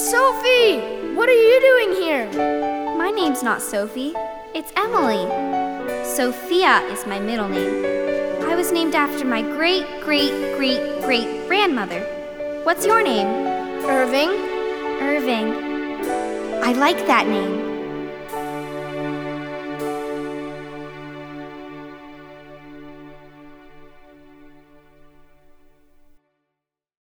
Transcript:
Sophie! What are you doing here? My name's not Sophie. It's Emily. Sophia is my middle name. I was named after my great-great-great-great-grandmother. What's your name? Irving. Irving. I like that name.